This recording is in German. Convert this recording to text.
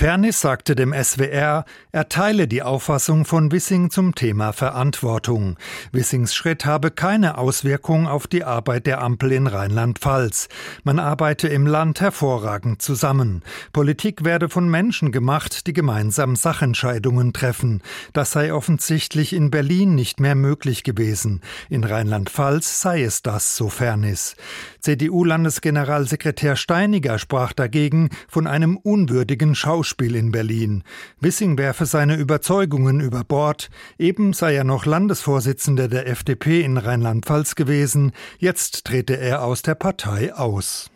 Fernis sagte dem SWR, er teile die Auffassung von Wissing zum Thema Verantwortung. Wissings Schritt habe keine Auswirkung auf die Arbeit der Ampel in Rheinland-Pfalz. Man arbeite im Land hervorragend zusammen. Politik werde von Menschen gemacht, die gemeinsam Sachentscheidungen treffen. Das sei offensichtlich in Berlin nicht mehr möglich gewesen. In Rheinland-Pfalz sei es das, so Fernis. CDU-Landesgeneralsekretär Steiniger sprach dagegen von einem unwürdigen Schauspiel in Berlin. Wissing werfe seine Überzeugungen über Bord. Eben sei er noch Landesvorsitzender der FDP in Rheinland-Pfalz gewesen. Jetzt trete er aus der Partei aus.